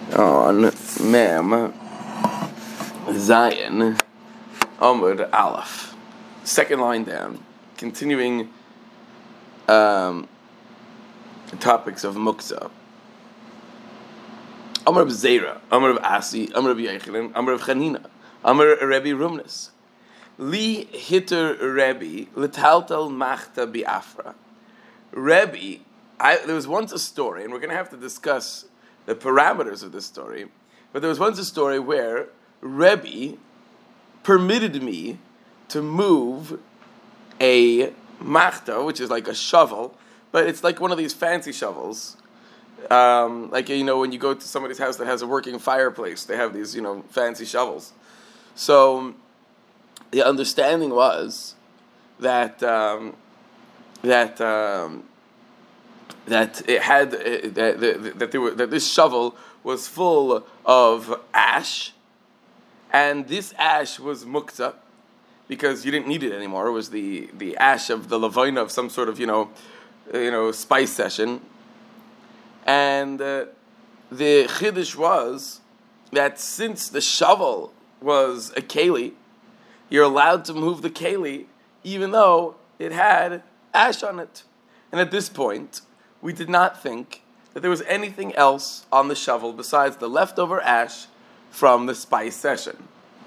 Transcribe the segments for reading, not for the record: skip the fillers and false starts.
on Mem Zion Amud Aleph. Second line down, continuing topics of Muktzah. Amar of Zera, Amar of Asi, Amar of Yechanan, Amar of Chanina, Amar Rebbe Rumnus. Li hitter Rebbe letaltal machta biafra. Rebbe, there was once a story, and we're going to have to discuss the parameters of this story, but there was once a story where Rebbe permitted me to move a machta, which is like a shovel, but it's like one of these fancy shovels. Like, when you go to somebody's house that has a working fireplace, they have these, fancy shovels. So the understanding was that it had that this shovel was full of ash, and this ash was muktzah because you didn't need it anymore. It was the ash of the lavoina of some sort of spice session. And the chiddush was that since the shovel was a keli, you're allowed to move the keli even though it had ash on it. And at this point, we did not think that there was anything else on the shovel besides the leftover ash from the spice session.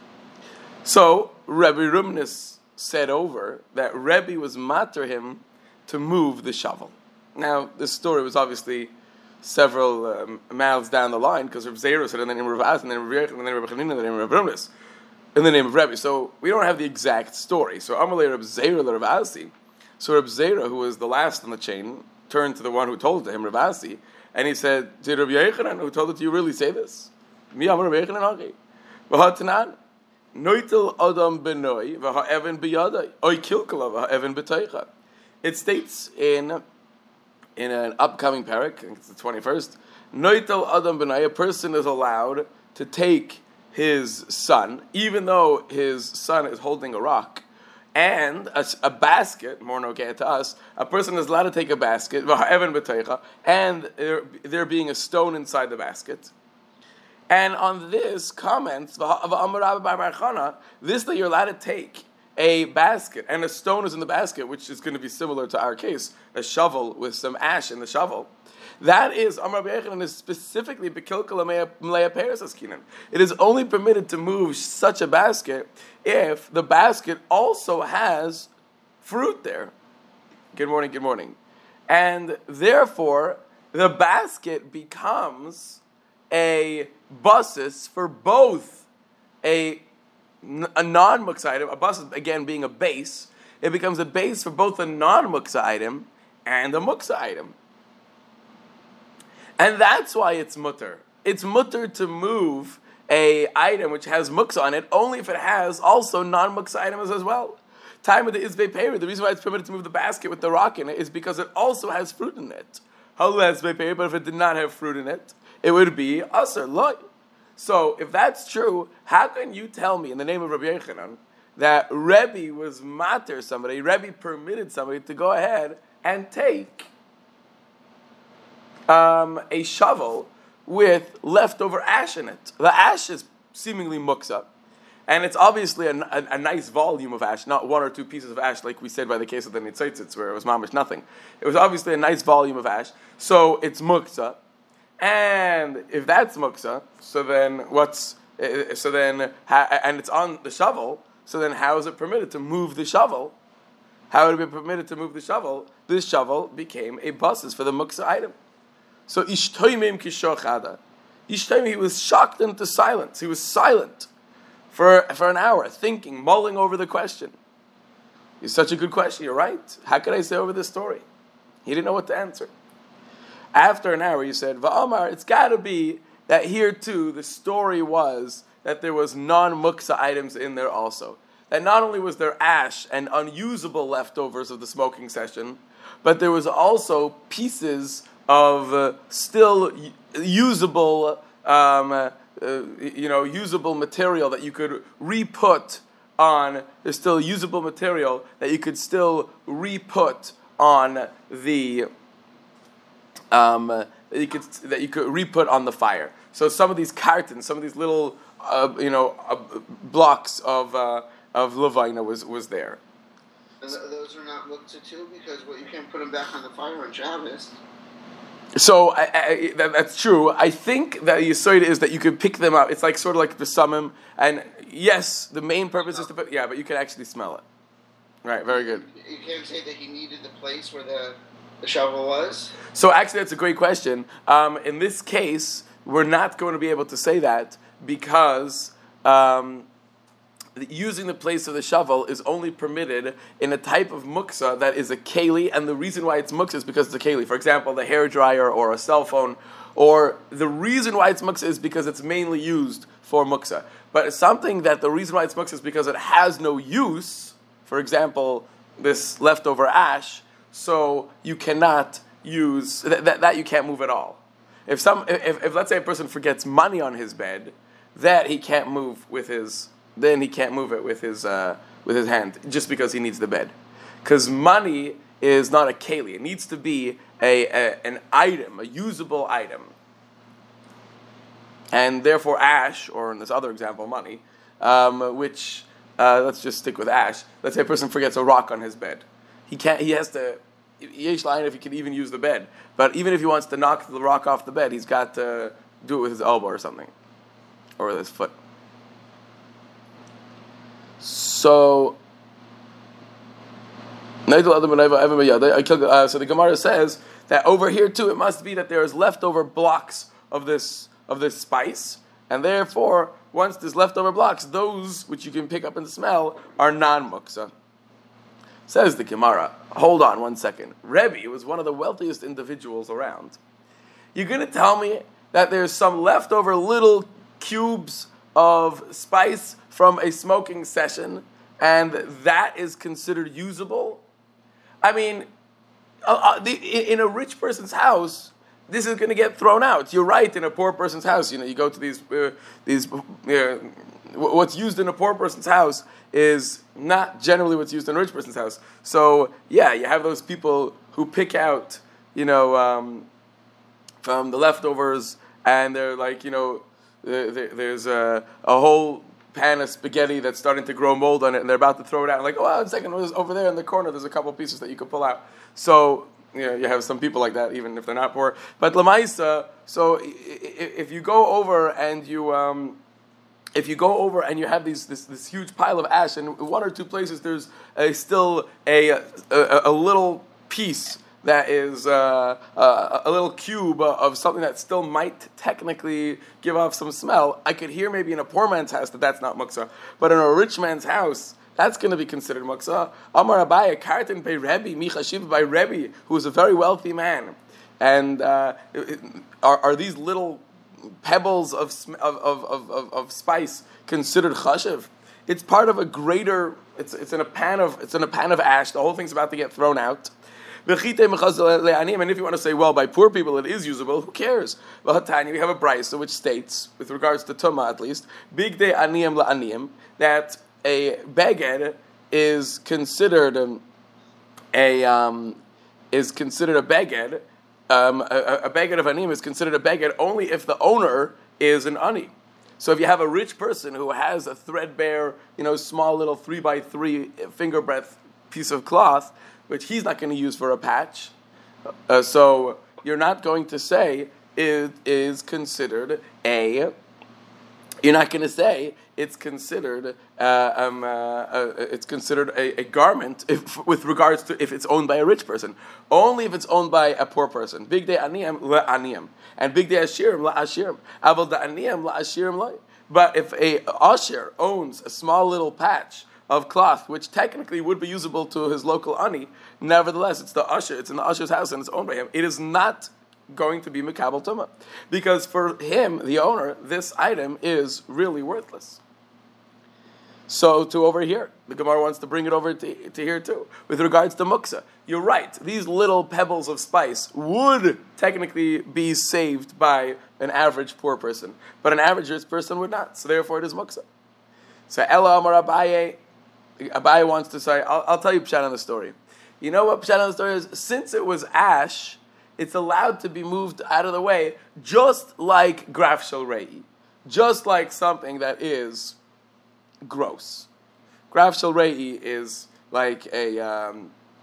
So Rebbe Rumnus said over that Rebbe was matter him to move the shovel. Now, this story was obviously several miles down the line, because Reb Zera said in the name of Rav As, and then Reb Yechon, and then Reb Chanina, and then Reb Rumnus, in the name of Rebbe. So we don't have the exact story. So Amalei Reb Zera Reb Asi. So Reb Zera, who was the last on the chain, turned to the one who told it to him, Reb Asi, and he said, "Did Reb Yechanan, who told it to you, really say this? Mi Amar Reb Yechanan Hagi. V'hatanan, noitel adam benoi v'ha'even biyadai, oy kilkala v'ha'even b'teicha." It states in an upcoming parak, I think it's the 21st, noitel adam benoi, a person is allowed to take his son, even though his son is holding a rock, and a basket, more no okay to us, a person is allowed to take a basket, and there being a stone inside the basket. And on this comments, this that you're allowed to take a basket, and a stone is in the basket, which is going to be similar to our case, a shovel with some ash in the shovel. That is, Amar B'Yechanan is specifically B'Kilkala Meleya Peres Askinan. It is only permitted to move such a basket if the basket also has fruit there. Good morning. And therefore, the basket becomes a basis for both a non-muktzah item, a basis again being a base, it becomes a base for both a non-muktzah item and a muktzah item. And that's why it's mutter. It's mutter to move a item which has muktzah on it only if it has also non-muktzah items as well. Time of the izbei peri, the reason why it's permitted to move the basket with the rock in it is because it also has fruit in it. But if it did not have fruit in it, it would be aser loy. So if that's true, how can you tell me in the name of Rabbi Yechanan that Rebbe was mater somebody, Rebbe permitted somebody to go ahead and take a shovel with leftover ash in it? The ash is seemingly muktzah, and it's obviously a nice volume of ash, not one or two pieces of ash like we said by the case of the Nitzitzitz where it was mamish nothing. It was obviously a nice volume of ash, so it's muktzah. And if that's muktzah, and it's on the shovel, so then how is it permitted to move the shovel? How would it be permitted to move the shovel? This shovel became a basis for the muktzah item. So ishtoimim kishochada. Ishtoimim, he was shocked into silence. He was silent for an hour, thinking, mulling over the question. It's such a good question, you're right. How could I say over this story? He didn't know what to answer. After an hour, he said, Va'amar, it's got to be that here too, the story was that there was non-muktzah items in there also. That not only was there ash and unusable leftovers of the smoking session, but there was also pieces of still usable, usable material that you could re-put on. There's still usable material that you could still re-put on the that you could re-put on the fire. So some of these cartons, some of these little blocks of levina was there. And those are not looked to too, because you can't put them back on the fire on Shabbos. So that's true. I think that the yisoid is that you could pick them up. It's like sort of like the samim, and yes, the main purpose is to put. Yeah, but you can actually smell it. Right. Very good. You can't say that he needed the place where the shovel was. So actually, that's a great question. In this case, we're not going to be able to say that because using the place of the shovel is only permitted in a type of muksa that is a keli, and the reason why it's muksa is because it's a keli. For example, the hair dryer or a cell phone, or the reason why it's muksa is because it's mainly used for muksa. But it's something that the reason why it's muksa is because it has no use. For example, this leftover ash, so you cannot use that you can't move at all. If let's say a person forgets money on his bed, that he can't move with his. Then he can't move it with his hand just because he needs the bed. Because money is not a keli. It needs to be an item, a usable item. And therefore ash, or in this other example, money, which, let's just stick with ash. Let's say a person forgets a rock on his bed. He has to, yesh line if he can even use the bed. But even if he wants to knock the rock off the bed, he's got to do it with his elbow or something. Or with his foot. So the Gemara says that over here too, it must be that there is leftover blocks of this spice, and therefore, once there's leftover blocks, those which you can pick up and smell are non-muksa. Says the Gemara. Hold on 1 second. Rebbe was one of the wealthiest individuals around. You're going to tell me that there's some leftover little cubes of spice from a smoking session, and that is considered usable? I mean, in a rich person's house, this is going to get thrown out. You're right, in a poor person's house, you go to these what's used in a poor person's house is not generally what's used in a rich person's house. So, yeah, you have those people who pick out, from the leftovers, and they're like, there's a whole pan of spaghetti that's starting to grow mold on it, and they're about to throw it out. Like, 1 second, over there in the corner, there's a couple pieces that you could pull out. So, you have some people like that, even if they're not poor. But Lamaisa, so if you go over and you have this huge pile of ash, and in one or two places there's still a little piece that is a little cube of something that still might technically give off some smell. I could hear maybe in a poor man's house that's not muksa, but in a rich man's house, that's going to be considered muksa. Amar Abaye, karten by Rebbe, michashiv by Rebbe, who is a very wealthy man. And are these little pebbles of spice considered chashiv? It's part of a greater. It's in a pan of ash. The whole thing's about to get thrown out. And if you want to say, well, by poor people it is usable, who cares? We have a brisa which states, with regards to Tumah at least, big day aniyim la'aniyim, that a beged is considered a beged. A beged of aniyim is considered a beged only if the owner is an ani. So if you have a rich person who has a threadbare, small little 3x3 finger breadth piece of cloth, which he's not going to use for a patch, so you're not going to say it is considered a. You're not going to say it's considered a garment with regards to if it's owned by a rich person. Only if it's owned by a poor person. Big day aniyim la aniyim, and big day ashirim la ashirim. Aval da aniyim la ashirim la. But if a asher owns a small little patch of cloth, which technically would be usable to his local ani, nevertheless, it's in the usher's house and it's owned by him. It is not going to be Mekabel Tumah. Because for him, the owner, this item is really worthless. So to over here, the Gemara wants to bring it over to here too. With regards to muksa, you're right. These little pebbles of spice would technically be saved by an average poor person. But an average rich person would not. So therefore it is muksa. So Ella Amar Abaye wants to say, I'll tell you Pshat on the story. You know what Pshat on the story is? Since it was ash, it's allowed to be moved out of the way, just like graf shel rei, just like something that is gross. Graf shel rei is like a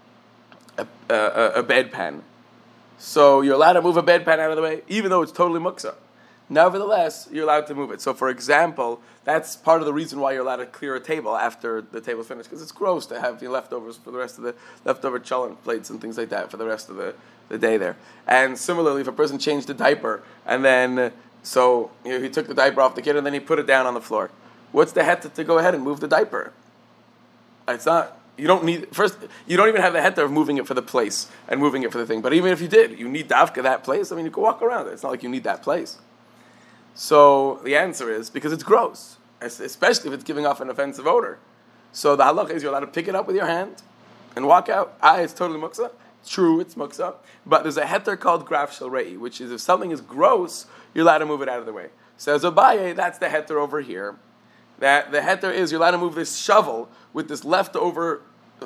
bedpan. So you're allowed to move a bedpan out of the way, even though it's totally muksa. Nevertheless, you're allowed to move it. So, for example, that's part of the reason why you're allowed to clear a table after the table's finished, because it's gross to have the leftovers for the rest of the leftover cholent plates and things like that for the rest of the day there. And similarly, if a person changed the diaper and then he took the diaper off the kid and then he put it down on the floor, what's the heter to go ahead and move the diaper? It's not. You don't even have the heter of moving it for the place and moving it for the thing. But even if you did, you need dafka that place. I mean, you can walk around it. It's not like you need that place. So the answer is because it's gross, especially if it's giving off an offensive odor. So the halacha is you're allowed to pick it up with your hand and walk out. It's totally muksa. True, it's muksa. But there's a heter called graf shel rei, which is if something is gross, you're allowed to move it out of the way. Says Abaye, that's the heter over here. That the heter is you're allowed to move this shovel with this leftover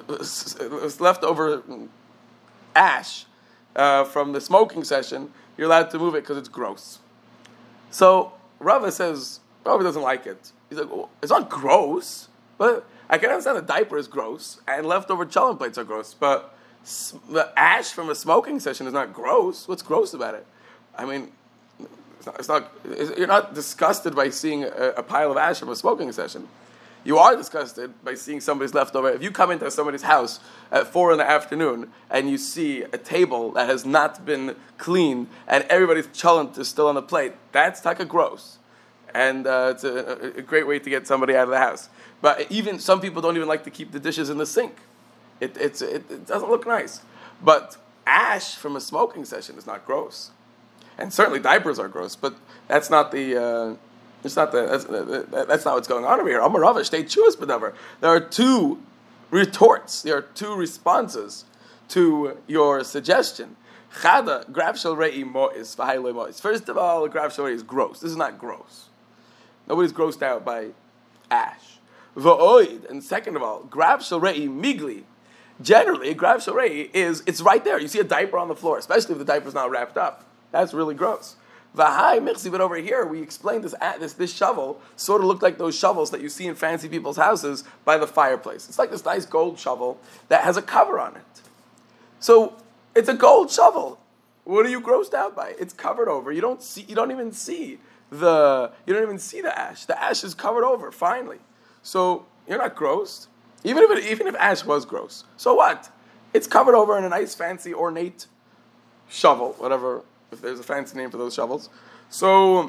ash from the smoking session. You're allowed to move it because it's gross. So Rava doesn't like it. He's like, well, it's not gross, but I can understand the diaper is gross and leftover cholent plates are gross, but the ash from a smoking session is not gross. What's gross about it? I mean, you're not disgusted by seeing a pile of ash from a smoking session. You are disgusted by seeing somebody's leftover. If you come into somebody's house at 4 p.m. and you see a table that has not been cleaned and everybody's cholent is still on the plate, that's taka gross. And it's a great way to get somebody out of the house. But even some people don't even like to keep the dishes in the sink. It doesn't look nice. But ash from a smoking session is not gross. And certainly diapers are gross, but that's not the... that's not what's going on over here. Amar Rava shtei tshuvos b'davar. There are two retorts. There are two responses to your suggestion. Chada graf shel rei mo'is v'hai lo mo'is. First of all, graf shel rei is gross. This is not gross. Nobody's grossed out by ash. V'oid. And second of all, graf shel rei migli. Generally, graf shel rei it's right there. You see a diaper on the floor, especially if the diaper's not wrapped up. That's really gross. V'hai mixi, but over here we explained this shovel sort of looked like those shovels that you see in fancy people's houses by the fireplace. It's like this nice gold shovel that has a cover on it. So it's a gold shovel. What are you grossed out by? It's covered over. You don't even see the ash. The ash is covered over finally. So you're not grossed. Even if ash was gross. So what? It's covered over in a nice fancy ornate shovel, whatever. If there's a fancy name for those shovels, so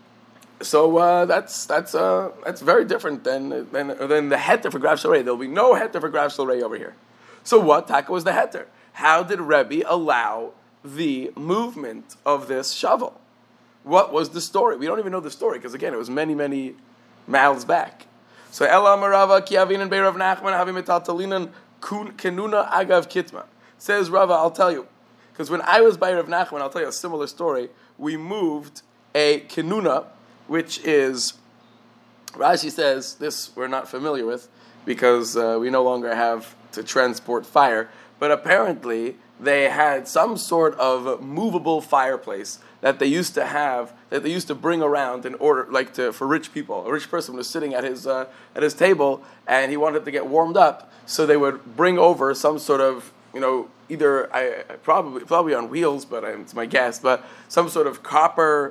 that's very different than the heter for graf shel rei. There'll be no heter for graf shel rei over here. So what taka was the heter? How did Rebbe allow the movement of this shovel? What was the story? We don't even know the story because again it was many miles back. So Ela Marava Kiavin and Beirav Nachman having metatalinan kenuna agav kitma. Says Rava, I'll tell you. Because when I was by Rav Nachman, I'll tell you a similar story. We moved a kenuna, which is, Rashi says, this we're not familiar with, because we no longer have to transport fire, but apparently they had some sort of movable fireplace that they used to have, that they used to bring around in order, for rich people. A rich person was sitting at his table, and he wanted to get warmed up, so they would bring over some sort of, either probably on wheels, but it's my guess, but some sort of copper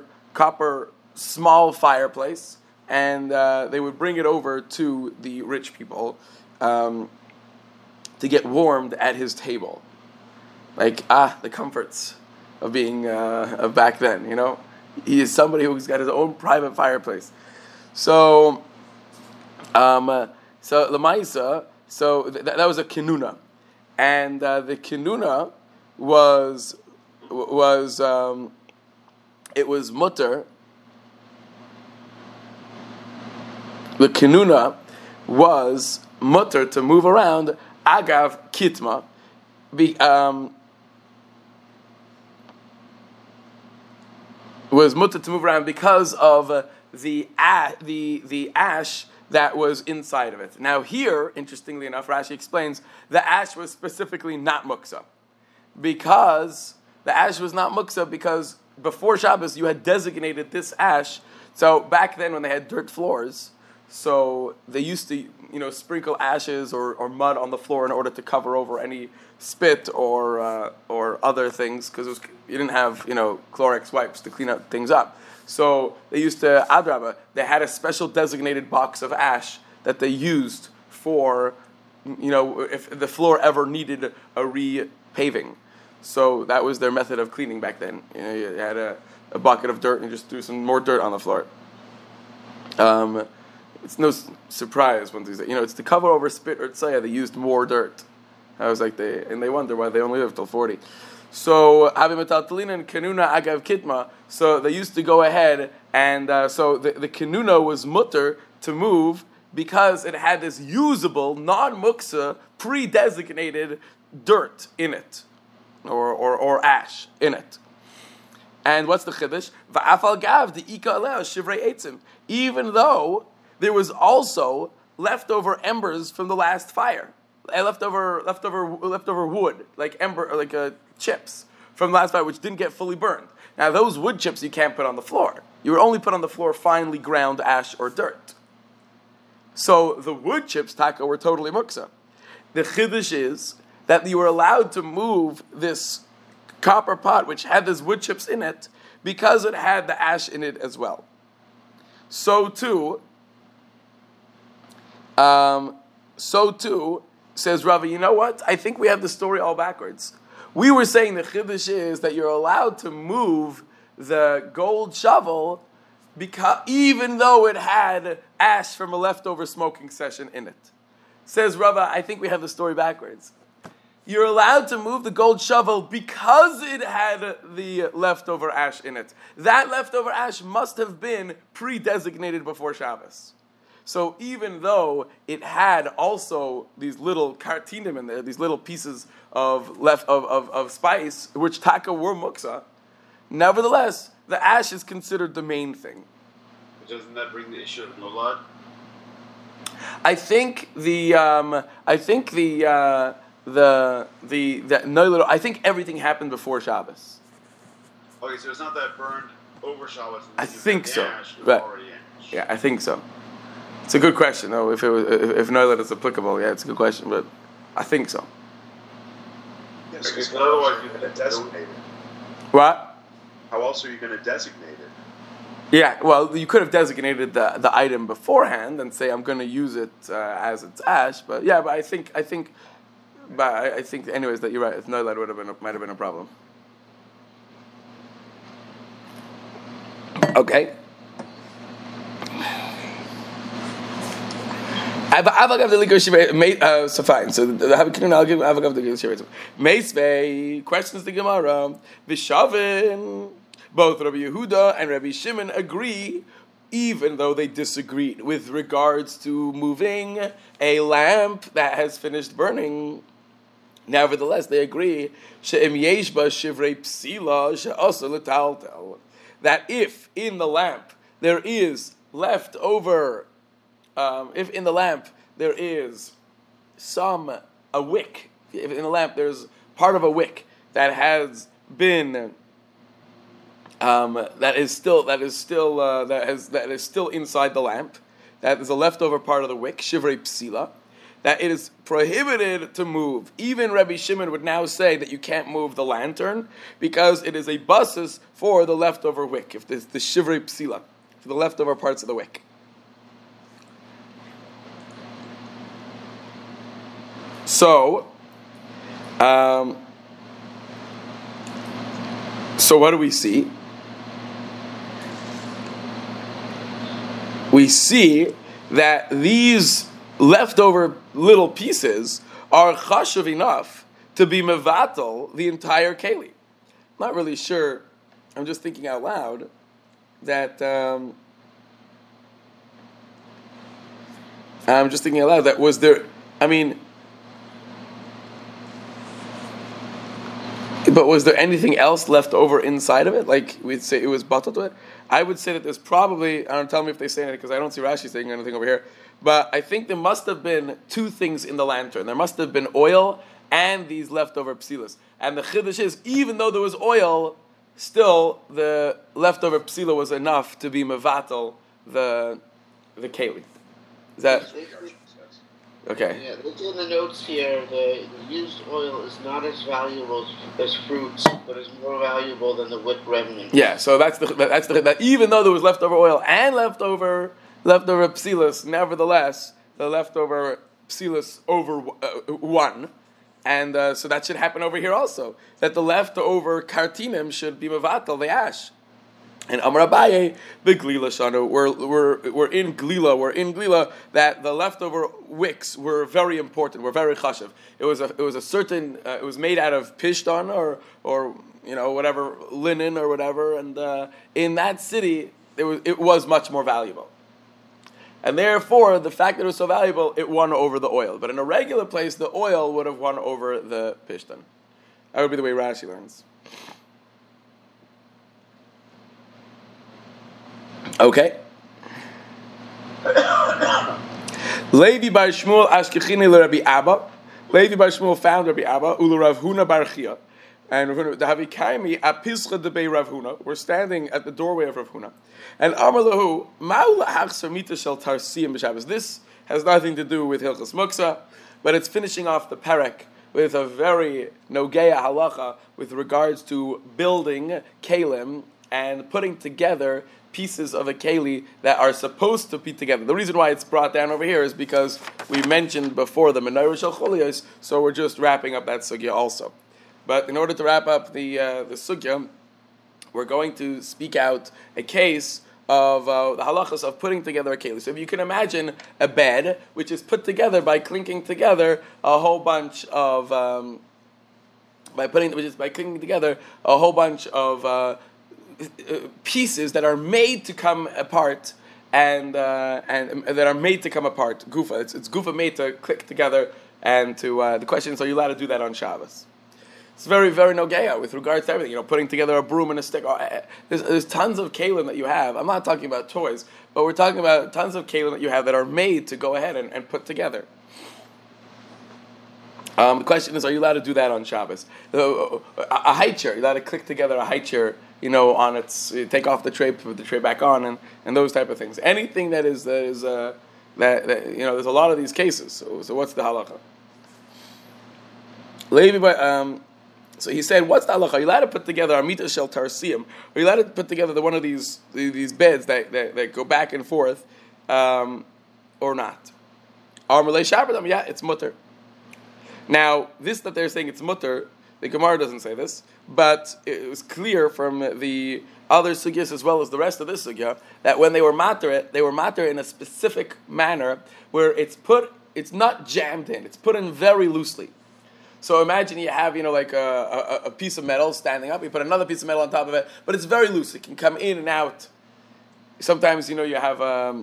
small fireplace, and they would bring it over to the rich people to get warmed at his table. The comforts of being of back then. He is somebody who's got his own private fireplace. So, Lamaisa. So that was a kenuna. And the kenuna was it was mutter. The kenuna was mutter to move around agav kitma. Was mutter to move around because of the ash that was inside of it. Now here, interestingly enough, Rashi explains the ash was specifically not muksa, because the ash was not muksa because before Shabbos you had designated this ash. So back then when they had dirt floors, so they used to, sprinkle ashes or mud on the floor in order to cover over any spit or other things, because you didn't have Clorox wipes to clean up things up. So they used to adraba. They had a special designated box of ash that they used for, if the floor ever needed a repaving. So that was their method of cleaning back then. You had a bucket of dirt and you just threw some more dirt on the floor. It's no surprise when it's to cover over spit or tzaya, they used more dirt. I was like, they wonder why they only live till 40. So Habimataltalina and Kanuna Agav Kitma. So they used to go ahead and so the Kanuna was mutter to move because it had this usable, non-muksa, pre-designated dirt in it, or ash in it. And what's the chiddush? Va'afal gav the ika aleh shivrei eitzim. Even though there was also leftover embers from the last fire, leftover wood, like chips from the last fire, which didn't get fully burned. Now those wood chips you can't put on the floor. You would only put on the floor finely ground ash or dirt. So the wood chips, taka, were totally muksa. The chiddush is that you were allowed to move this copper pot, which had these wood chips in it, because it had the ash in it as well. So too, says Rava, you know what? I think we have the story all backwards. We were saying the chiddush is that you're allowed to move the gold shovel because even though it had ash from a leftover smoking session in it. Says Rava, I think we have the story backwards. You're allowed to move the gold shovel because it had the leftover ash in it. That leftover ash must have been pre-designated before Shabbos. So even though it had also these little kartinim in there, these little pieces of spice, which taka were muksa, nevertheless, the ash is considered the main thing. Doesn't that bring the issue of nolad? I think everything happened before Shabbos. Okay, so it's not that burned over Shabbos. I think so. Right. Yeah, I think so. It's a good question, though. If Noilad is applicable, yeah, it's a good question, but I think so. Yes, because otherwise you're going to designate it. What? How else are you going to designate it? Yeah, well, you could have designated the item beforehand and say I'm going to use it as its ash, but I think anyways that you're right. If Noilad might have been a problem. Okay. So fine. So I'll give Avagav the Shiva. Meisvei questions the Gemara. Vishavin. Both Rabbi Yehuda and Rabbi Shimon agree, even though they disagreed with regards to moving a lamp that has finished burning. Nevertheless, they agree she'im yeshba shivrei psila she'asa l'taltel, that if in the lamp there is leftover. If in the lamp there is a wick, if in the lamp there's part of a wick that has been that is still inside the lamp, that is a leftover part of the wick, shivrei psila, that it is prohibited to move. Even Rabbi Shimon would now say that you can't move the lantern because it is a basis for the leftover wick, if there's the shivrei psila, for the leftover parts of the wick. So what do we see? We see that these leftover little pieces are chashuv enough to be mevatel the entire keli. Not really sure. I'm just thinking out loud that was there. I mean. But was there anything else left over inside of it? Like we'd say it was batal to it? I would say that there's probably, I don't tell me if they say anything because I don't see Rashi saying anything over here, but I think there must have been two things in the lantern. There must have been oil and these leftover psilas. And the chiddush is, even though there was oil, still the leftover psila was enough to be mevatel the keli. Is that okay? Yeah, look in the notes here. The used oil is not as valuable as fruits, but is more valuable than the wick remnant. Yeah, so that's that. Even though there was leftover oil and leftover psilas, nevertheless, the leftover psilas over one. And so that should happen over here also. That the leftover kartinim should be mevatel the ash. And Amar Abaye, the glila shanu, we're in glila that the leftover wicks were very important. Were very chashiv. It was a certain. It was made out of pishtan or whatever linen or whatever. And in that city, it was much more valuable. And therefore, the fact that it was so valuable, it won over the oil. But in a regular place, the oil would have won over the pishtan. That would be the way Rashi learns. Okay. Levi bar Shmuel ashkechini l'Rabbi Abba. Levi bar Shmuel found Rabbi Abba ulu Rav Huna bar Chia. And Rav Huna, Havikaymi apischa debei Rav Huna. We're standing at the doorway of Rav Huna. And Amar lahu, ma'u la'achsar mita shel tarsiyim b'Shabbos. This has nothing to do with Hilchos Muksa, but it's finishing off the perek with a very nogeya halacha with regards to building kalim and putting together pieces of a keli that are supposed to be together. The reason why it's brought down over here is because we mentioned before the menorah shel cholios, so we're just wrapping up that sugya also. But in order to wrap up the sugya, we're going to speak out a case of the halachas of putting together a keli. So if you can imagine a bed which is put together by clinking together a whole bunch of by clinking together a whole bunch of pieces that are made to come apart and that are made to come apart. Gufa, it's gufa made to click together. And to the question is, are you allowed to do that on Shabbos? It's very, very nogeya with regards to everything. Putting together a broom and a stick. There's tons of kalim that you have. I'm not talking about toys, but we're talking about tons of kalim that you have that are made to go ahead and put together. The question is, are you allowed to do that on Shabbos? A high chair, you're allowed to click together a high chair, on its, take off the tray, put the tray back on, and those type of things. Anything that is there's a lot of these cases. So what's the halacha? So he said, what's the halacha? Are you allowed to put together amita shel tarsiyim? Are you allowed to put together one of these beds that go back and forth, or not? Yeah, it's mutter. Now, this that they're saying it's mutter, the Gemara doesn't say this, but it was clear from the other sugyas as well as the rest of this sugya that when they were matter in a specific manner where it's not jammed in, it's put in very loosely. So imagine you have, like a piece of metal standing up, you put another piece of metal on top of it, but it's very loose, it can come in and out. Sometimes, you have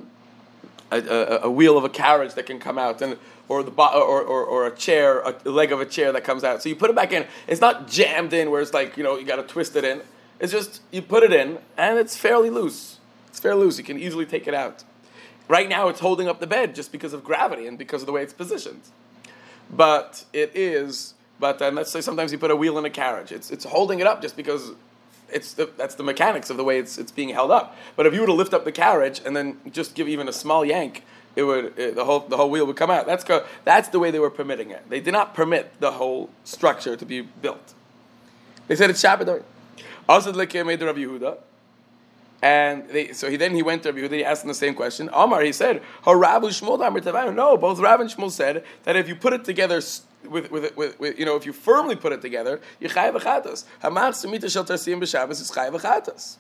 a wheel of a carriage that can come out, or a chair, a leg of a chair that comes out. So you put it back in. It's not jammed in where it's like, you got to twist it in. It's just, you put it in, and it's fairly loose. It's fairly loose. You can easily take it out. Right now, it's holding up the bed just because of gravity and because of the way it's positioned. But let's say sometimes you put a wheel in a carriage. It's holding it up just because that's the mechanics of the way it's being held up. But if you were to lift up the carriage and then just give even a small yank, the whole wheel would come out. That's the way they were permitting it. They did not permit the whole structure to be built. They said it's Shabbat. Asad lekei Rav Yehuda, and he went to Rav Yehuda. He asked him the same question. Amar, he said, "Haravu Shmuel Amar Tavanu." No, both Rav and Shmuel said that if you put it together with if you firmly put it together, you chayav achatas. Hamach semita shel tarsiyim b'Shabbos is chayav achatas.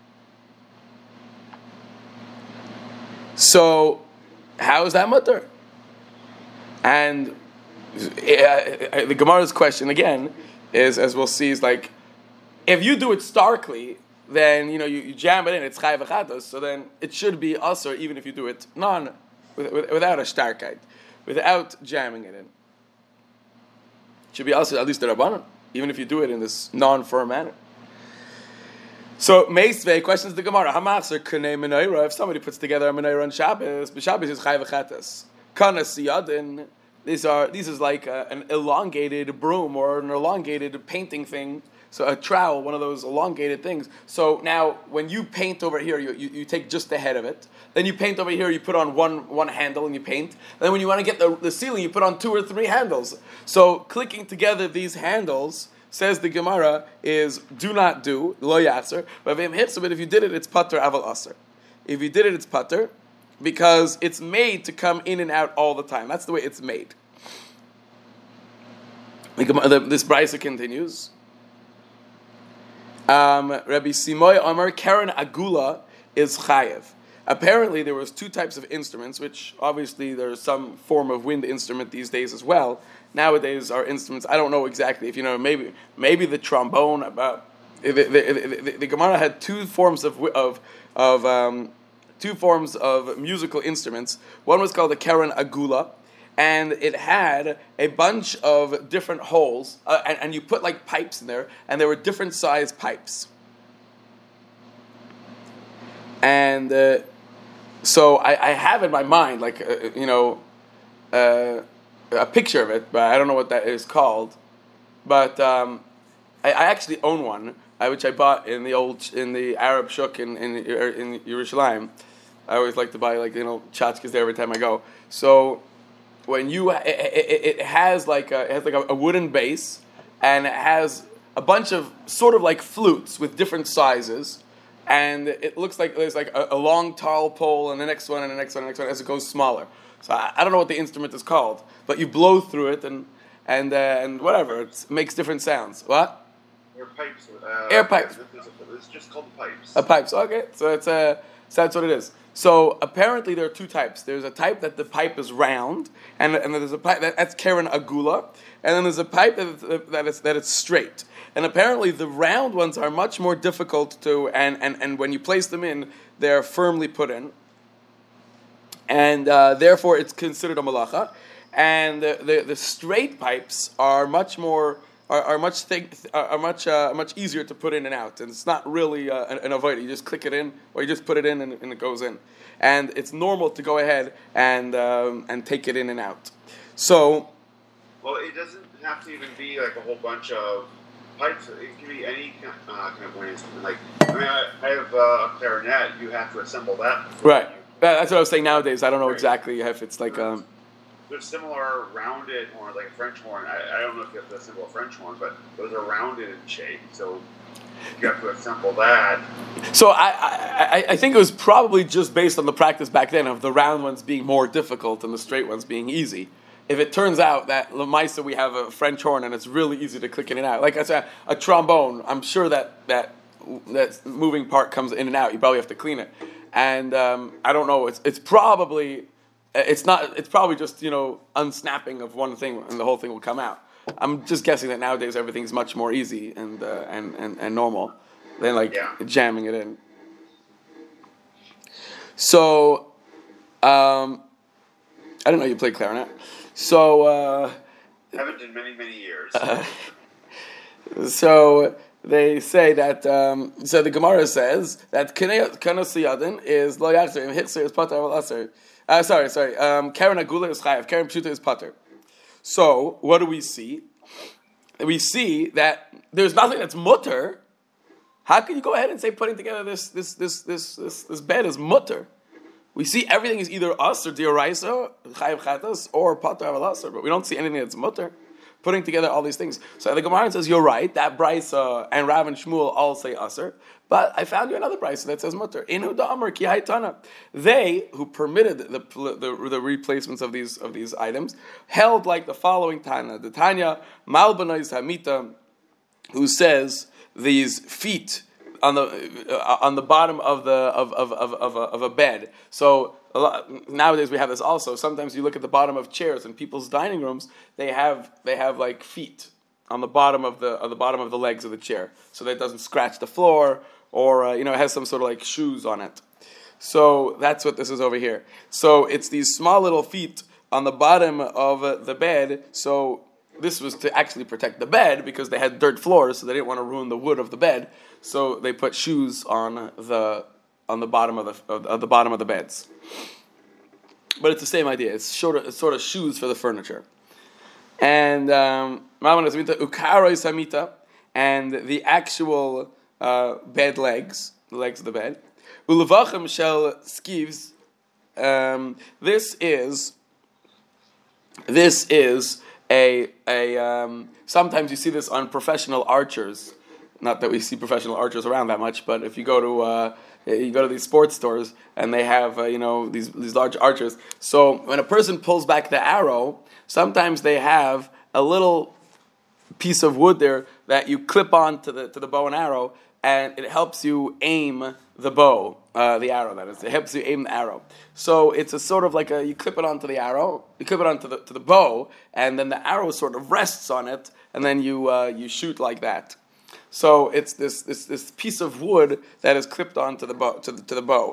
So, how is that mutter? And the Gemara's question again is, as we'll see, is like, if you do it starkly, then you jam it in. It's chayav achatas. So then it should be usher even if you do it without a starkheit, without jamming it in. It should be usher at least the rabbanon, even if you do it in this non-firm manner. So Meisvei questions the Gemara. Hamachzer kanei menorah. If somebody puts together a menorah on Shabbos, b'Shabbos is chayav achatas. Kana siyadin. These is like an elongated broom or an elongated painting thing. So a trowel, one of those elongated things. So now, when you paint over here, you take just the head of it. Then you paint over here, you put on one handle and you paint. And then when you want to get the ceiling, you put on 2 or 3 handles. So clicking together these handles, says the Gemara, is do not do, lo yasser. But if you did it, it's pater aval aser. If you did it, it's pater, because it's made to come in and out all the time. That's the way it's made. This brisa continues. Rabbi Simoy Amar Karen Agula is chayev. Apparently, there was 2 types of instruments, which obviously there's some form of wind instrument these days as well. Nowadays, our instruments, I don't know exactly. If you know, maybe the trombone. The Gemara had 2 forms of 2 forms of musical instruments. One was called the Karen Agula, and it had a bunch of different holes, and you put like pipes in there, and there were different size pipes. And so I have in my mind, like, a picture of it, but I don't know what that is called. But I actually own one, which I bought in the Arab Shuk in Yerushalayim. I always like to buy tchotchkes there every time I go. So when it has like a wooden base, and it has a bunch of sort of like flutes with different sizes, and it looks like there's like a long tall pole and the next one and the next one and the next one as it goes smaller. So I don't know what the instrument is called, but you blow through it and whatever, it makes different sounds. What? Air pipes. Air pipes. It's just called pipes. Pipes. Okay, so that's what it is. So apparently there are 2 types. There's a type that the pipe is round, and there's a pipe that's Karen Agula, and then there's a pipe that it's straight. And apparently the round ones are much more difficult to, and when you place them in, they're firmly put in, and therefore it's considered a malacha. And the straight pipes are much easier to put in and out, and it's not really an avoid. You just click it in, or you just put it in, and it goes in, and it's normal to go ahead and take it in and out. So, well, it doesn't have to even be like a whole bunch of pipes. It can be any kind of wind instrument. Like, I have a clarinet. You have to assemble that. Right. That's what I was saying. Nowadays, I don't know exactly if it's like. There's similar rounded horn, like a French horn. I don't know if you have to assemble a French horn, but those are rounded in shape, so you have to assemble that. So I think it was probably just based on the practice back then of the round ones being more difficult and the straight ones being easy. If it turns out that Lamaisa we have a French horn and it's really easy to click in and out, like I said, a trombone, I'm sure that moving part comes in and out. You probably have to clean it, and I don't know. It's probably. It's not. It's probably just unsnapping of one thing, and the whole thing will come out. I'm just guessing that nowadays everything's much more easy and normal than jamming it in. So, I didn't know you played clarinet. So, haven't in many years. So they say that. So the Gemara says that kanos yadin is lo yachzer im hitzer is pater aval aser. Sorry. Karen Agula is chayav. Karen Pshuta is pater. So what do we see? We see that there's nothing that's mutter. How can you go ahead and say putting together this bed is mutter? We see everything is either us or dioraisa, chayav chatas, or pater aval aser, but we don't see anything that's mutter. Putting together all these things. So the Gemara says, you're right, that Brisa and Rav and Shmuel all say Aser, but I found you another Brisa that says Mutter. Inu da'amar ki haytana. They, who permitted the replacements of these items, held like the following Tana. The Tanya, Malbanais Hamita, who says these feet on the bottom of a bed. So nowadays we have this also. Sometimes you look at the bottom of chairs in people's dining rooms. They have like feet on the bottom of the legs of the chair, so that it doesn't scratch the floor, or it has some sort of like shoes on it. So that's what this is over here. So it's these small little feet on the bottom of the bed. So this was to actually protect the bed because they had dirt floors, so they didn't want to ruin the wood of the bed. So they put shoes on the bottom of the bottom of the beds. But it's the same idea. It's sort of shoes for the furniture. and ukaroi samita, and the actual bed legs, the legs of the bed. Ulevachem shel skivs. This is a sometimes you see this on professional archers. Not that we see professional archers around that much, but if you go to these sports stores and they have these large archers. So when a person pulls back the arrow, sometimes they have a little piece of wood there that you clip on to the bow and arrow, and it helps you aim the bow, the arrow. That is, it helps you aim the arrow. So it's a sort of like you clip it onto the arrow, you clip it onto the bow, and then the arrow sort of rests on it, and then you shoot like that. So it's this piece of wood that is clipped onto the bow to the bow.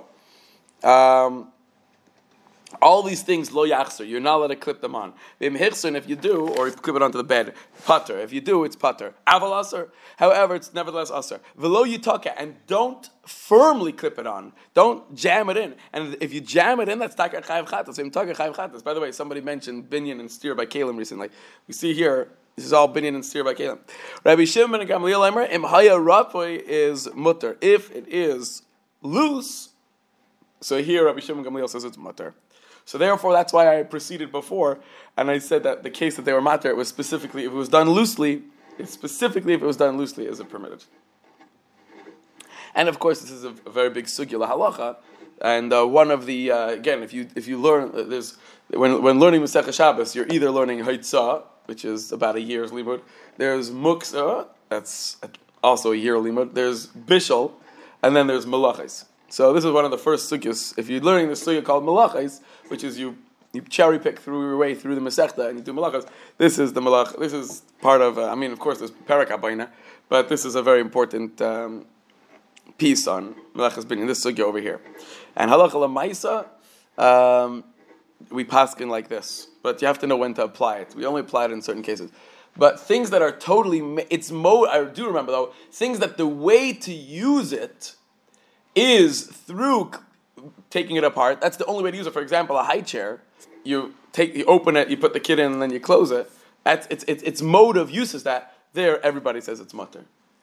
All these things lo yachser, you're not allowed to clip them on. If you do, or if you clip it onto the bed, pater. If you do, it's pater. Aval aser. However, it's nevertheless aser. Velo yitaka, and don't firmly clip it on. Don't jam it in. And if you jam it in, that's taka chayav chatas. By the way, somebody mentioned binyan and steer by Kalim recently. We see here. This is all binyan and steer by Kalim. Rabbi Shimon and Gamliel Eimer, imhaya rapoi is mutter. If it is loose, so here Rabbi Shimon and Gamliel says it's mutter. So therefore, that's why I proceeded before, and I said that the case that they were matter, it was specifically if it was done loosely. It's specifically if it was done loosly, is it permitted? And of course, this is a very big sugya halacha. And one of the again, if you learn there's when learning Masechah Shabbos, you're either learning Haitzah, which is about a year's limud. There's Muksa, that's also a year limud. There's Bishul, and then there's Malachis. So this is one of the first sugyas. If you're learning the sugya called Malachis, which is you cherry pick through your way through the Masechta and you do Malachas, this is the Malach. This is part of. Of course, there's Perek Habayna, but this is a very important piece on Malachas Binyan. This sugya over here, and Halacha L'Maisa, we paskin like this, but you have to know when to apply it. We only apply it in certain cases. But things that are totally, I do remember though, things that the way to use it is through taking it apart. That's the only way to use it. For example, a high chair, you open it, you put the kid in, and then you close it. That's its mode of use is that. There, everybody says it's mutter.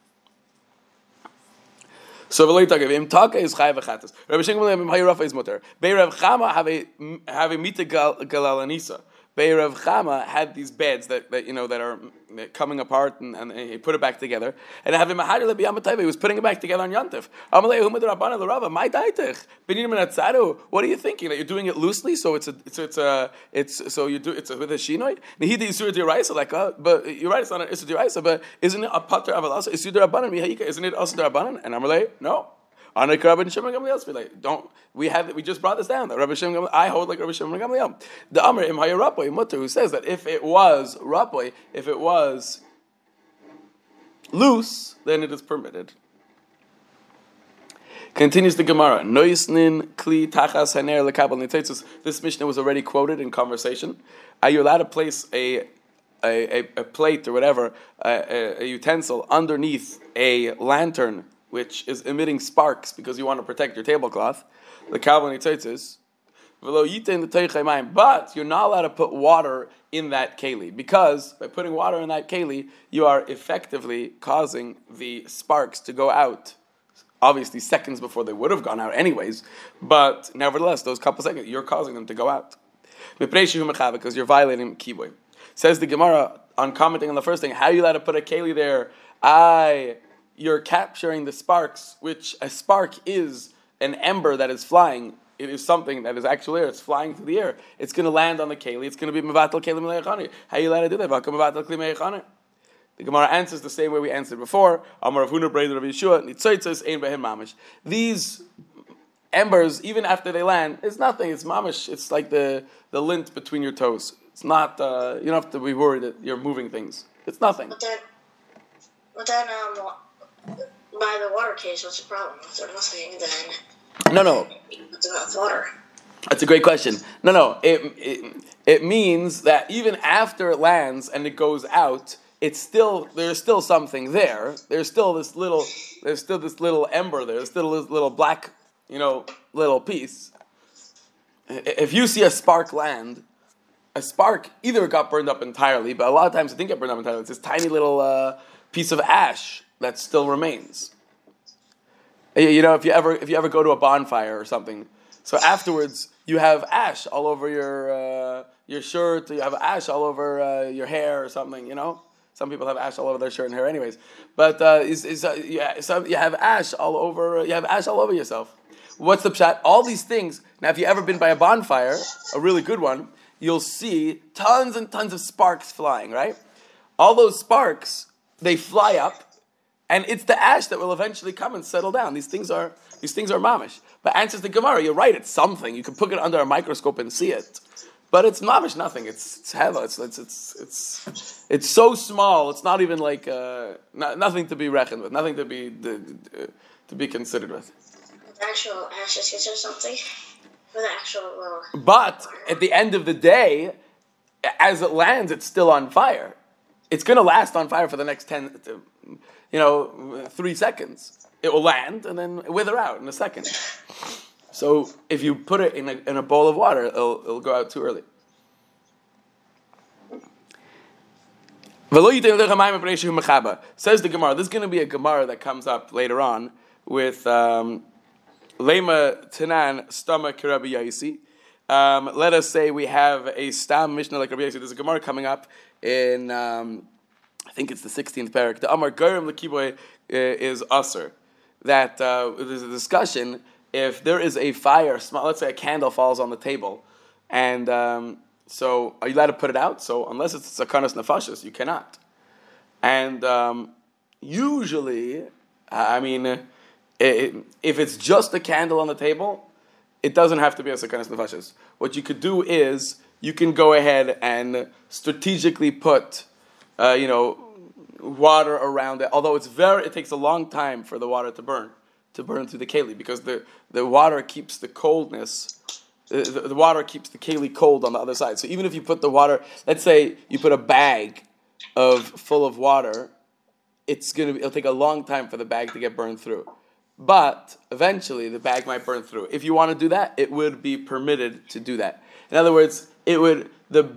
So v'lo yitaka v'im taka is chayav v'chatas. Rabbi Shimon im hayirafa is mutter. Bei Rav Chama have a mita galalanisa. Bei Rav Chama had these beds that are coming apart and he put it back together. And have him mahari lebiyam tayve. He was putting it back together on Yantif. Amalei humad rabbanan l'rava. My daitich binim menatzaru. What are you thinking that you're doing it loosely? So it's with a shinoi. Nehidi isur diraisa but you're right. It's not an isur diraisa, but isn't it a pater avalasa isur rabbanan mihayika? Isn't it also rabbanan? And Amalei no. We just brought this down. That Rabbi Shimon, I hold like Rabbi Shimon Gamliel. The Amr im Hayarapoy Mutter, who says that if it was Rapoy, if it was loose, then it is permitted. Continues the Gemara. Noisnin kli tachas haner lekabel nitzitzos. This Mishnah was already quoted in conversation. Are you allowed to place a plate or whatever, a utensil underneath a lantern which is emitting sparks because you want to protect your tablecloth, the Kalvan Yitzaitzis, but you're not allowed to put water in that keli, because by putting water in that keli, you are effectively causing the sparks to go out. Obviously, seconds before they would have gone out anyways, but nevertheless, those couple seconds, you're causing them to go out. Because you're violating kiboy. Says the Gemara, on commenting on the first thing, how are you allowed to put a keli there? You're capturing the sparks, which a spark is an ember that is flying. It is something that is actually air. It's flying through the air. It's going to land on the keli. It's going to be mevatel keli meleichani. How are you allowed to do that? The Gemara answers the same way we answered before. Amar Rav Huna Breder Rav Yeshua Nitzotzos ein behem mamish. These embers, even after they land, it's nothing. It's mamish. It's like the lint between your toes. It's not. You don't have to be worried that you're moving things. It's nothing. But then, by the water case, what's the problem? If they're nothing, then no. It's enough water. That's a great question. No. It means that even after it lands and it goes out, there's still something there. There's still this little ember there. There's still this little black, little piece. If you see a spark land, a spark either got burned up entirely, but a lot of times it didn't get burned up entirely. It's this tiny little piece of ash that still remains. You know, if you ever go to a bonfire or something, so afterwards you have ash all over your shirt, you have ash all over your hair or something. You know, some people have ash all over their shirt and hair, anyways. But you have ash all over. You have ash all over yourself. What's the pshat? All these things. Now, if you ever been by a bonfire, a really good one, you'll see tons and tons of sparks flying. Right? All those sparks, they fly up. And it's the ash that will eventually come and settle down. These things are mamish. But answers the Gemara, you're right. It's something. You can put it under a microscope and see it, but it's mamish nothing. It's hella. It's so small. It's not even like nothing to be reckoned with. Nothing to be considered with. The actual ashes or something. Or the actual. But at the end of the day, as it lands, it's still on fire. It's going to last on fire for the next 3 seconds. It will land and then wither out in a second. So if you put it in a bowl of water, it'll go out too early. Says the Gemara. This is going to be a Gemara that comes up later on with Lema Tanan Stama Kirabi Yaisi. Let us say we have a Stam Mishnah like Rabbi Yaisi. There's a Gemara coming up in I think it's the 16th parak. The Amar Garim Lekiboy is Aser. That there's a discussion if there is a fire, let's say a candle falls on the table, and so are you allowed to put it out? So unless it's Sakanas Nefashos, you cannot. And usually, if it's just a candle on the table, it doesn't have to be a Sakanas Nefashos. What you could do is you can go ahead and strategically put water around it. Although it takes a long time for the water to burn through the keli, because the water keeps the coldness. The water keeps the keli cold on the other side. So even if you put the water, let's say you put a bag full of water, it'll take a long time for the bag to get burned through. But eventually the bag might burn through. If you want to do that, it would be permitted to do that. In other words, it would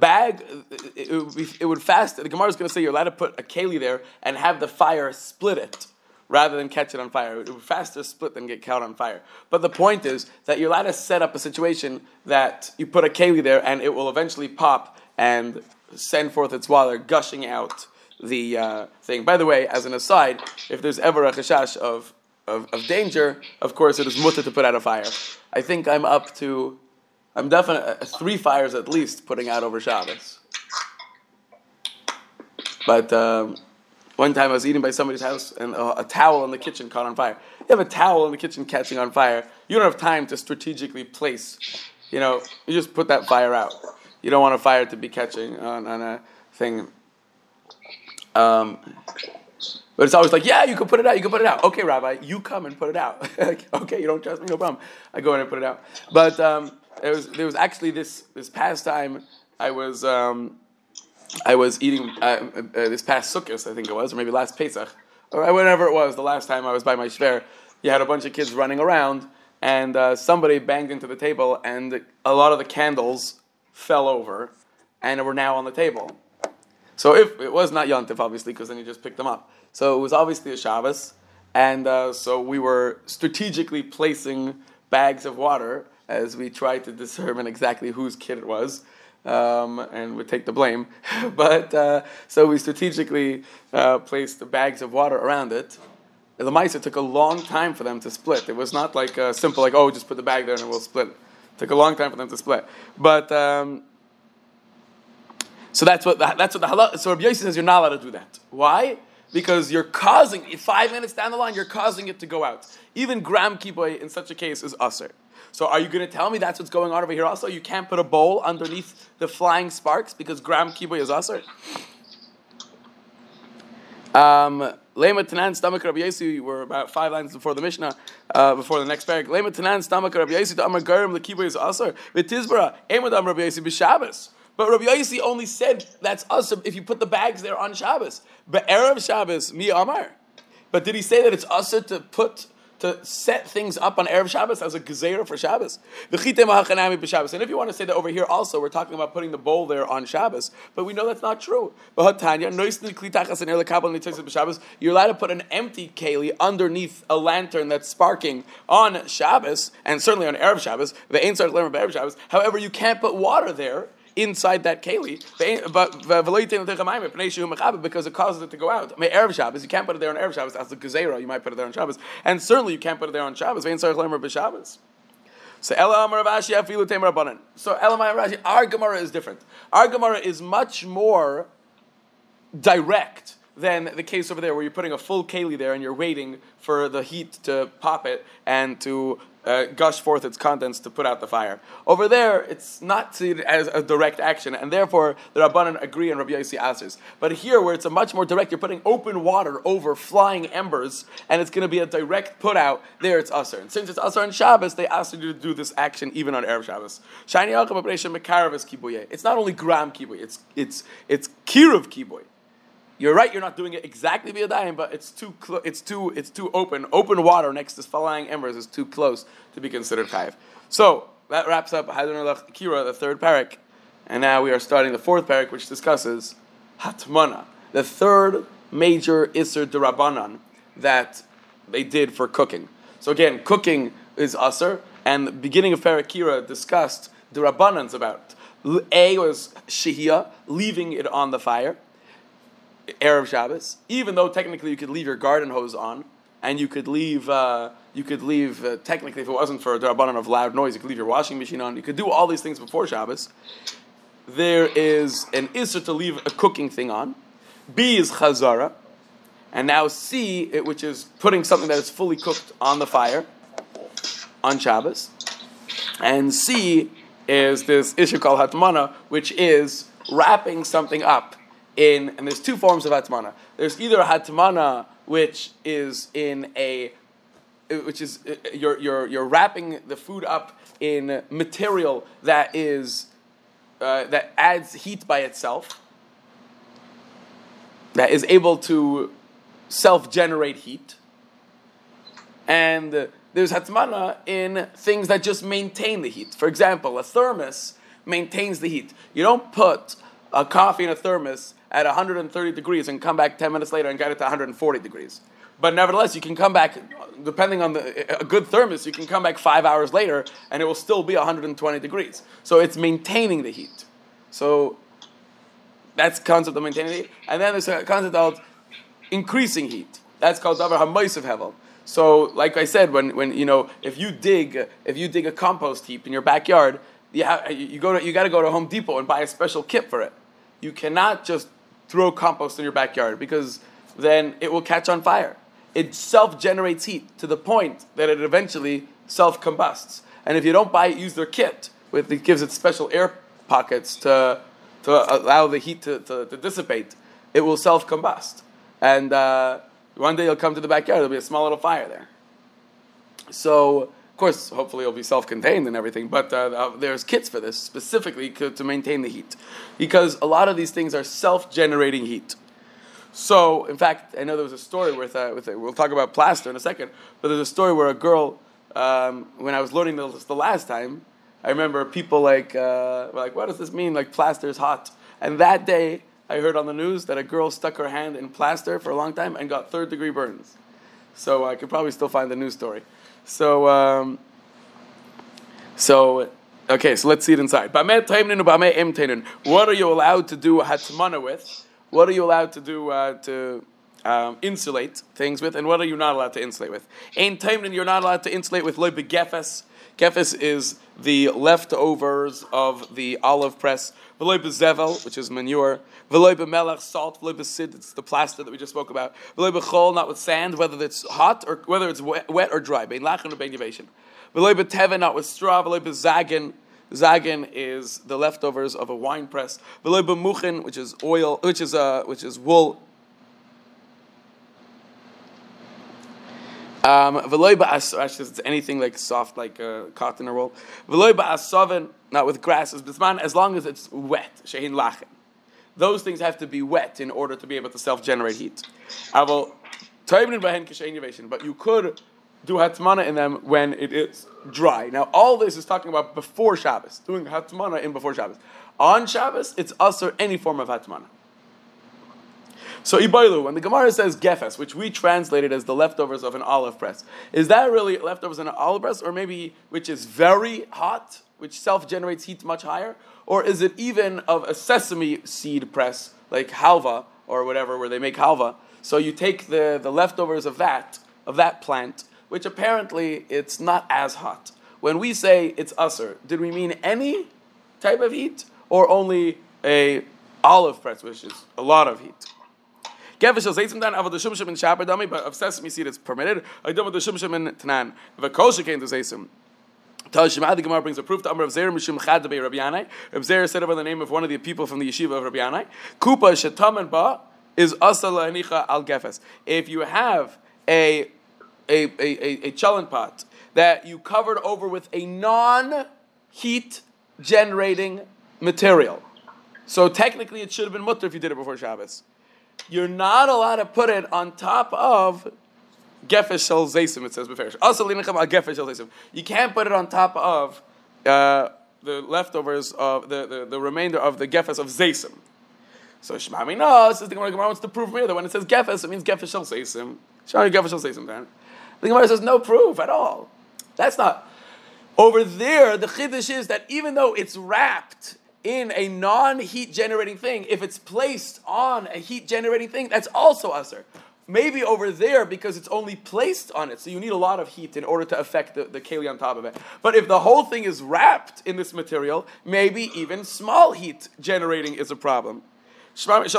fast. The Gemara is going to say you're allowed to put a keli there and have the fire split it rather than catch it on fire. It would faster split than get caught on fire. But the point is that you're allowed to set up a situation that you put a keli there and it will eventually pop and send forth its water, gushing out the thing. By the way, as an aside, if there's ever a chashash of danger, of course it is mutter to put out a fire. I think I'm definitely 3 fires at least putting out over Shabbos. But one time I was eating by somebody's house and a towel in the kitchen caught on fire. You have a towel in the kitchen catching on fire. You don't have time to strategically place, you just put that fire out. You don't want a fire to be catching on a thing. But it's always like, yeah, you can put it out. Okay, Rabbi, you come and put it out. Okay, you don't trust me, no problem. I go in and put it out. But there was actually this past time I was eating this past Sukkot, I think it was, or maybe last Pesach, or whenever it was, the last time I was by my shver. You had a bunch of kids running around, and somebody banged into the table, and a lot of the candles fell over, and were now on the table. So if it was not Yontif, obviously, because then you just picked them up. So it was obviously a Shabbos, and so we were strategically placing bags of water as we tried to determine exactly whose kid it was, and would take the blame. But so we strategically placed the bags of water around it. The mice, it took a long time for them to split. It was not like simple, like, oh, just put the bag there and it will split. It took a long time for them to split. But so that's what the halakha. So Rabbi Yossi says you're not allowed to do that. Why? Because you're causing, 5 minutes down the line, you're causing it to go out. Even gram kiboy in such a case is aser. So are you going to tell me that's what's going on over here also? You can't put a bowl underneath the flying sparks because gram kiboy is aser? Lema Tanan Stomach Rabbi Yossi, we're about 5 lines before the Mishnah, before the next paragraph. Lema Tanan Stomach Rabbi Yossi, the Amar Garim, the kiboy is aser. V'tizbara, Emad Rabbi Yossi b'Shabbos. But Rabbi Yossi only said that's aser if you put the bags there on Shabbos. But Erev Shabbos, mi Amar. But did he say that it's aser to put to set things up on Erev Shabbos as a gezeira for Shabbos. And if you want to say that over here also, we're talking about putting the bowl there on Shabbos, but we know that's not true. You're allowed to put an empty keli underneath a lantern that's sparking on Shabbos, and certainly on Erev Shabbos. However, you can't put water there inside that keli, because it causes it to go out. Erev Shabbos, you can't put it there on Erev Shabbos. As the gezerah, you might put it there on Shabbos, and certainly you can't put it there on Shabbos. So Ela Rav Rashi, our Gemara is different. Our Gemara is much more direct than the case over there, where you're putting a full keli there and you're waiting for the heat to pop it and to gush forth its contents to put out the fire. Over there, it's not seen as a direct action, and therefore the Rabbanan agree and Rabbi Yossi answers. But here, where it's a much more direct, you're putting open water over flying embers, and it's going to be a direct put out. There, it's Asr. And since it's Asr on Shabbos, they asked you to do this action even on Erev Shabbos. It's not only gram kiboy; it's kiruv kiboy. You're right. You're not doing it exactly via dayim, but it's too open. Open water next to flying embers is too close to be considered chayiv. So that wraps up Hadron Kira, the third parak, and now we are starting the fourth parak, which discusses hatmana, the third major iser derabanan that they did for cooking. So again, cooking is aser, and the beginning of parak Kira discussed derabanans about it. A was shehiyah, leaving it on the fire. Erev Shabbos, even though technically you could leave your garden hose on, and you could leave technically, if it wasn't for a derabanan of loud noise, you could leave your washing machine on. You could do all these things before Shabbos. There is an isser to leave a cooking thing on. B is chazara, and now C, which is putting something that is fully cooked on the fire on Shabbos, and C is this issue called hatmana, which is wrapping something up. And there's two forms of hatmana. There's either a hatmana which is you're wrapping the food up in material that adds heat by itself, that is able to self-generate heat, and there's hatmana in things that just maintain the heat. For example, a thermos maintains the heat. You don't put a coffee in a thermos at 130 degrees and come back 10 minutes later and get it to 140 degrees. But nevertheless, you can come back, depending on a good thermos, you can come back 5 hours later and it will still be 120 degrees. So it's maintaining the heat. So that's the concept of maintaining the heat. And then there's a concept of increasing heat. That's called davar hamoisav hevel. So, like I said, when if you dig a compost heap in your backyard, you got to go to Home Depot and buy a special kit for it. You cannot just throw compost in your backyard, because then it will catch on fire. It self-generates heat to the point that it eventually self-combusts. And if you don't use their kit, it gives it special air pockets to allow the heat to dissipate, it will self-combust. And one day you'll come to the backyard, there'll be a small little fire there. So, of course, hopefully it'll be self-contained and everything, but there's kits for this, specifically to maintain the heat. Because a lot of these things are self-generating heat. So, in fact, I know there was a story we'll talk about plaster in a second, but there's a story where a girl, when I was learning this the last time, I remember people were like, what does this mean, like plaster is hot? And that day, I heard on the news that a girl stuck her hand in plaster for a long time and got third-degree burns. So I could probably still find the news story. So okay, so let's see it inside. What are you allowed to do hatmana with? What are you allowed to do to insulate things with? And what are you not allowed to insulate with? You're not allowed to insulate with loy begefes. Gefes is the leftovers of the olive press. V'loy bezevel, which is manure. V'loy b'melech, salt. V'loy b'sid, it's the plaster that we just spoke about. V'loy b'chol, not with sand, whether it's hot or whether it's wet or dry. Bein lachan or bein yaveshin. V'loy b'teven, not with straw. V'loy b'zagen. Zagen is the leftovers of a wine press. V'loy b'muchin, which is oil, which is wool. V'loy ba'asov, it's anything like soft, like cotton or wool. V'loy ba'asoven, not with grasses, bisman, as long as it's wet. Shehin lachen. Those things have to be wet in order to be able to self-generate heat. But you could do hatmana in them when it is dry. Now, all this is talking about before Shabbos, doing hatmana in before Shabbos. On Shabbos, it's usher any form of hatmana. So Ibailu, when the Gemara says gefes, which we translated as the leftovers of an olive press, is that really leftovers in an olive press, or maybe which is very hot, which self-generates heat much higher, or is it even of a sesame seed press, like halva, or whatever, where they make halva? So you take the leftovers of that plant, which apparently it's not as hot. When we say it's usher, did we mean any type of heat, or only a olive press, which is a lot of heat? But of sesame seed it's permitted. I done with the shumshim in Tanan. If a kosher came to Zaysim, the Gemara brings a proof to Amr of Zer Mishum Chad Rabbi Yanai. Reb Zer said over the name of one of the people from the yeshiva of Rabbi Yanai. Kupa shetaman ba is asa lahanicha al gefes. If you have a chalent pot that you covered over with a non-heat generating material, so technically it should have been mutter if you did it before Shabbos. You're not allowed to put it on top of gefesh shel zaysim, it says beferish. Also, gefesh shel zaysim. You can't put it on top of the leftovers of the remainder of the gefesh of zaysim. So Shmami knows, the Gemara wants to prove here that when it says gefesh, it means gefesh shel zaysim. Shmami gefesh shel zaysim. Then the Gemara says no proof at all. That's not over there. The chiddush is that even though it's wrapped in a non-heat generating thing, if it's placed on a heat generating thing, that's also usher. Maybe over there because it's only placed on it, so you need a lot of heat in order to affect the keli on top of it. But if the whole thing is wrapped in this material, maybe even small heat generating is a problem. With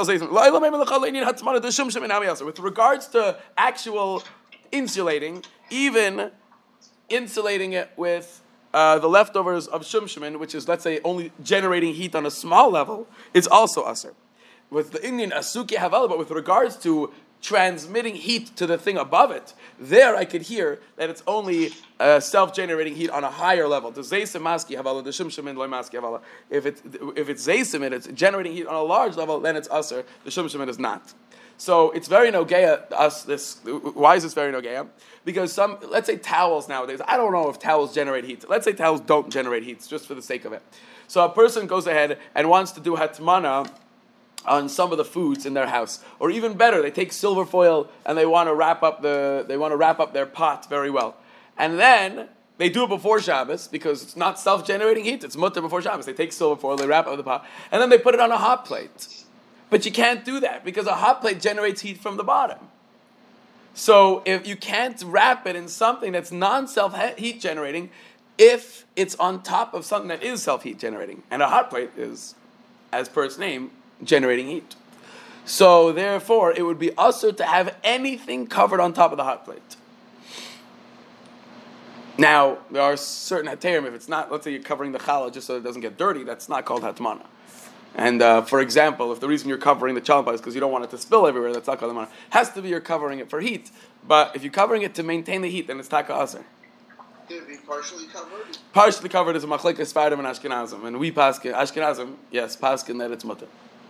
regards to actual insulating, even insulating it with the leftovers of shumshimin, which is, let's say, only generating heat on a small level, is also aser. With the Indian asuki havala, but with regards to transmitting heat to the thing above it, there I could hear that it's only self-generating heat on a higher level. The zaysim maski havala, the shumshimin loy maski havala. If it's zaysim and it's generating heat on a large level, then it's aser. The shumshimin is not. So it's very nogeya. Why is this very nogeya? Because let's say towels nowadays, I don't know if towels generate heat. Let's say towels don't generate heat, just for the sake of it. So a person goes ahead and wants to do hatmana on some of the foods in their house, or even better, they take silver foil and they want to wrap up their pot very well, and then they do it before Shabbos because it's not self-generating heat; it's mutter before Shabbos. They take silver foil, they wrap up the pot, and then they put it on a hot plate. But you can't do that because a hot plate generates heat from the bottom. So if you can't wrap it in something that's non-self-heat generating, if it's on top of something that is self-heat generating, and a hot plate is, as per its name, generating heat. So therefore, it would be usher to have anything covered on top of the hot plate. Now, there are certain heterim, if it's not, let's say you're covering the challah just so it doesn't get dirty, that's not called hatmana. And for example, if the reason you're covering the challah is because you don't want it to spill everywhere, that's not called hatmana. Has to be you're covering it for heat. But if you're covering it to maintain the heat, then it's taka usher. Can it be partially covered? Partially covered is a machlekes Sfardim and Ashkenazim. And we paskin, Ashkenazim, yes, paskin that it's mutter.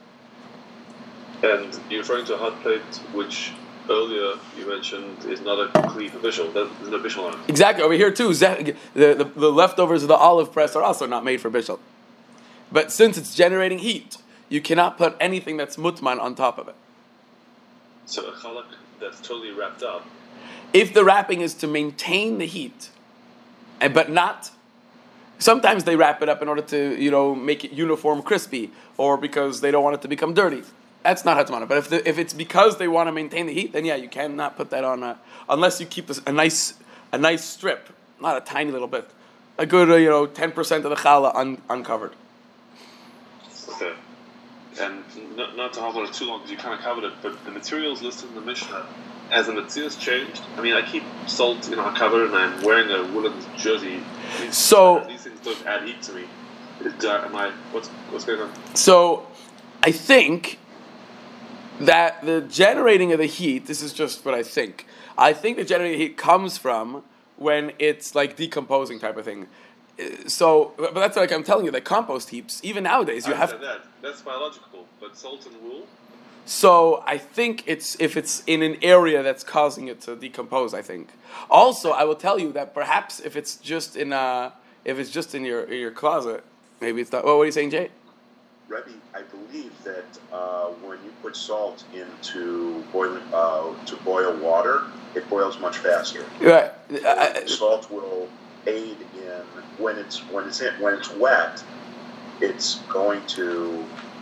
And you're referring to a hot plate, which earlier you mentioned is not a clean bishul. There's no bishul on it. Exactly. Over here too, the leftovers of the olive press are also not made for bishul. But since it's generating heat, you cannot put anything that's mutman on top of it. So a chalak that's totally wrapped up. If the wrapping is to maintain the heat, but not, sometimes they wrap it up in order to make it uniform, crispy, or because they don't want it to become dirty. That's not hatmana. But if it's because they want to maintain the heat, then yeah, you cannot put that on unless you keep a nice strip, not a tiny little bit, a good 10% of the challah uncovered. Okay. And not to hold on it too long because you kind of covered it, but the materials listed in the Mishnah, as the materials changed. I mean, I keep salt in our cover and I'm wearing a woolen jersey. So these things don't add heat to me. What's going on? So I think that the generating of the heat, this is just what I think the generating heat comes from when it's like decomposing type of thing. So, but that's I'm telling you, the compost heaps, even nowadays, you have... That's biological, but salt and wool? So I think if it's in an area that's causing it to decompose. I think. Also, I will tell you that perhaps if it's just in your closet, maybe it's not. What are you saying, Jay? Rebbe, I believe that when you put salt into boiling to boil water, it boils much faster. Right. Salt will aid in when it's wet. It's going to.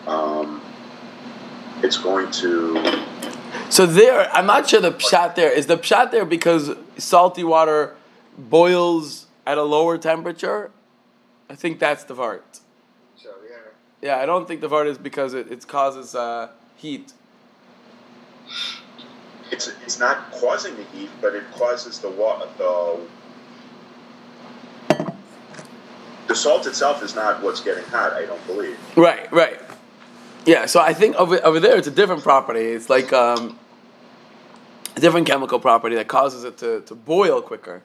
So there, I'm not sure the pshat there is the pshat there because salty water boils at a lower temperature. I think that's the vart. So yeah. Yeah, I don't think the vart is because it causes heat. It's not causing the heat, but it causes the salt itself is not what's getting hot. I don't believe. Right. Yeah, so I think over there it's a different property. It's like a different chemical property that causes it to boil quicker.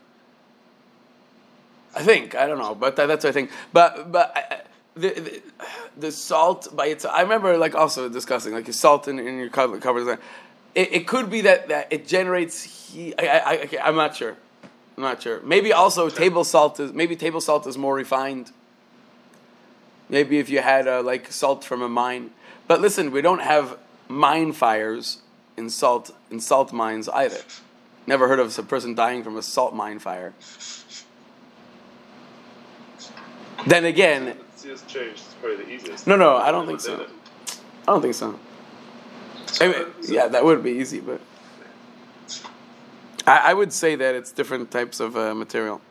I think, I don't know, but that's what I think. But the salt by itself, I remember like also discussing like your salt in your covers. It could be that it generates heat. I'm not sure. Maybe also table salt is more refined. Maybe if you had like salt from a mine. But listen, we don't have mine fires in salt mines either. Never heard of a person dying from a salt mine fire. Then again, it's changed. It's probably the easiest. No, I don't think so. Yeah, that would be easy, but I would say that it's different types of material.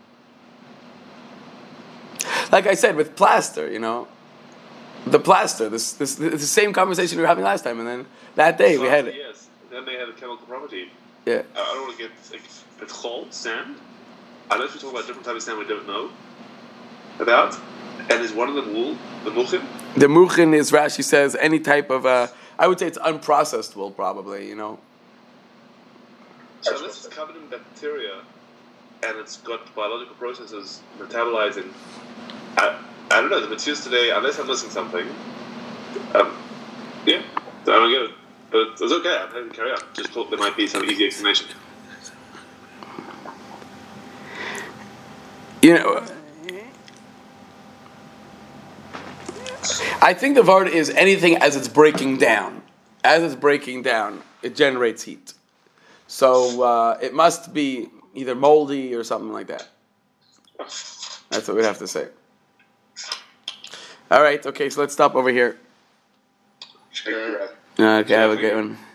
Like I said, with plaster, the plaster. This the same conversation we were having last time, and then that day we had it. Yes, then they have a chemical property. Yeah. I don't want to get it's called sand. Unless we talk about different types of sand we don't know about. And is one of them wool? The muchin? The muchin is, Rashi says, any type of, I would say it's unprocessed wool, probably, So unless it's covered in bacteria and it's got biological processes metabolizing, I don't know, the materials today, unless I'm missing something, yeah, I don't get it. But it's okay, I'm happy to carry on. Just thought there might be some easy explanation. I think the vard is anything as it's breaking down. As it's breaking down, it generates heat. So it must be either moldy or something like that. That's what we'd have to say. All right, okay, so let's stop over here. Sure. Okay, have a good one.